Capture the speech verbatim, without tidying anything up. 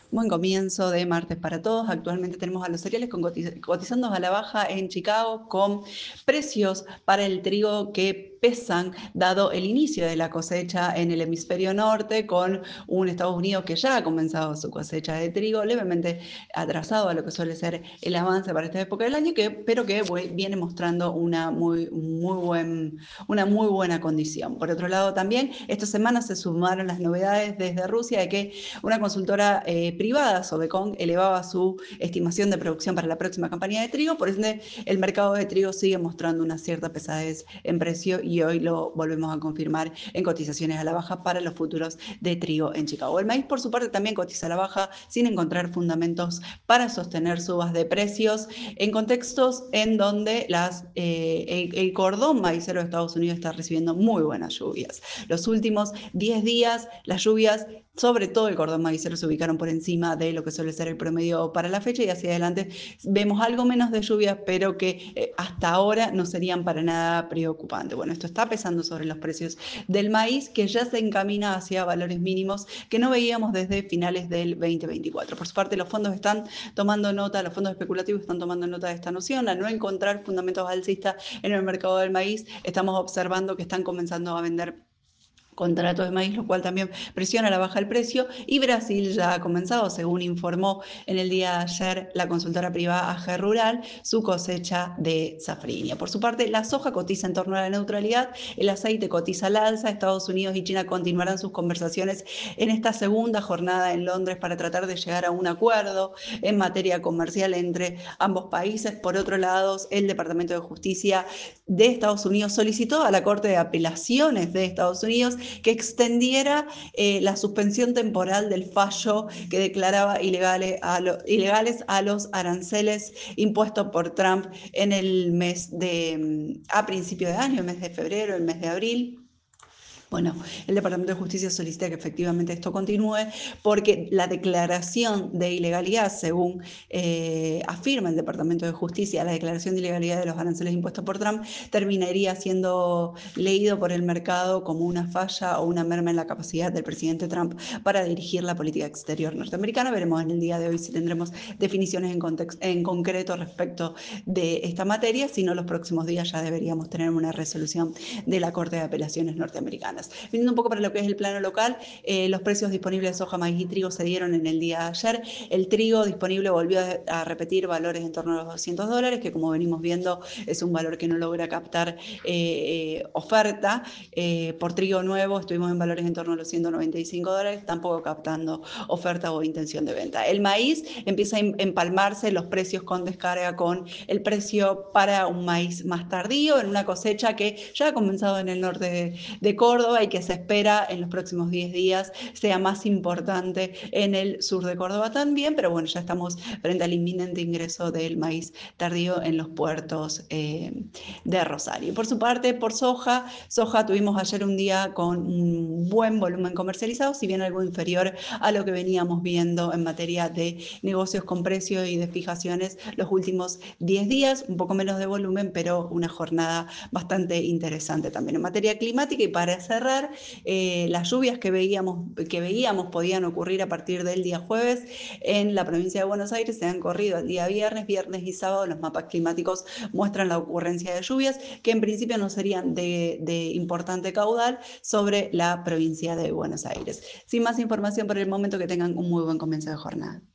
Buen comienzo de martes para todos. Actualmente tenemos a los cereales con cotiz- cotizando a la baja en Chicago con precios para el trigo que pesan, dado el inicio de la cosecha en el hemisferio norte, con un Estados Unidos que ya ha comenzado su cosecha de trigo, levemente atrasado a lo que suele ser el avance para esta época del año, que, pero que viene mostrando una muy, muy, buen, una muy buena condición. Por otro lado, también esta semana se sumaron las novedades desde Rusia de que una consultora eh, privada, Sobecon, elevaba su estimación de producción para la próxima campaña de trigo, por ende el mercado de trigo sigue mostrando una cierta pesadez en precio y hoy lo volvemos a confirmar en cotizaciones a la baja para los futuros de trigo en Chicago. El maíz, por su parte, también cotiza a la baja sin encontrar fundamentos para sostener subas de precios en contextos en donde las, eh, el, el cordón maicero de Estados Unidos está recibiendo muy buenas lluvias. Los últimos diez días, las lluvias, sobre todo el cordón maicero, se ubicaron por encima de lo que suele ser el promedio para la fecha, y hacia adelante vemos algo menos de lluvias, pero que eh, hasta ahora no serían para nada preocupantes. Bueno, esto está pesando sobre los precios del maíz, que ya se encamina hacia valores mínimos que no veíamos desde finales del veinte veinticuatro. Por su parte, los fondos están tomando nota, los fondos especulativos están tomando nota de esta noción, al no encontrar fundamentos alcistas en el mercado del maíz, estamos observando que están comenzando a vender contratos de maíz, lo cual también presiona la baja del precio, y Brasil ya ha comenzado, según informó en el día de ayer la consultora privada A G Rural, su cosecha de safrinha. Por su parte, la soja cotiza en torno a la neutralidad, el aceite cotiza al alza, Estados Unidos y China continuarán sus conversaciones en esta segunda jornada en Londres para tratar de llegar a un acuerdo en materia comercial entre ambos países. Por otro lado, el Departamento de Justicia de Estados Unidos solicitó a la Corte de Apelaciones de Estados Unidos que extendiera eh, la suspensión temporal del fallo que declaraba ilegales a, lo, ilegales a los aranceles impuestos por Trump en el mes de, a principio de año, el mes de febrero, el mes de abril. Bueno, el Departamento de Justicia solicita que efectivamente esto continúe porque la declaración de ilegalidad, según eh, afirma el Departamento de Justicia, la declaración de ilegalidad de los aranceles impuestos por Trump terminaría siendo leído por el mercado como una falla o una merma en la capacidad del presidente Trump para dirigir la política exterior norteamericana. Veremos en el día de hoy si tendremos definiciones en, context, en concreto respecto de esta materia, si no los próximos días ya deberíamos tener una resolución de la Corte de Apelaciones norteamericana. Viniendo un poco para lo que es el plano local, eh, los precios disponibles de soja, maíz y trigo se dieron en el día de ayer. El trigo disponible volvió a, a repetir valores en torno a los doscientos dólares, que como venimos viendo es un valor que no logra captar eh, oferta. Eh, por trigo nuevo estuvimos en valores en torno a los ciento noventa y cinco dólares, tampoco captando oferta o intención de venta. El maíz empieza a empalmarse los precios con descarga con el precio para un maíz más tardío, en una cosecha que ya ha comenzado en el norte de, de Córdoba y que se espera en los próximos diez días sea más importante en el sur de Córdoba también, pero bueno, ya estamos frente al inminente ingreso del maíz tardío en los puertos eh, de Rosario. Por su parte, por soja, soja tuvimos ayer un día con un buen volumen comercializado, si bien algo inferior a lo que veníamos viendo en materia de negocios con precio y de fijaciones los últimos diez días, un poco menos de volumen, pero una jornada bastante interesante también. En materia climática, y para cerrar, eh, las lluvias que veíamos, que veíamos podían ocurrir a partir del día jueves en la provincia de Buenos Aires, se han corrido el día viernes, viernes y sábado. Los mapas climáticos muestran la ocurrencia de lluvias que en principio no serían de, de importante caudal sobre la provincia de Buenos Aires. Sin más información por el momento, que tengan un muy buen comienzo de jornada.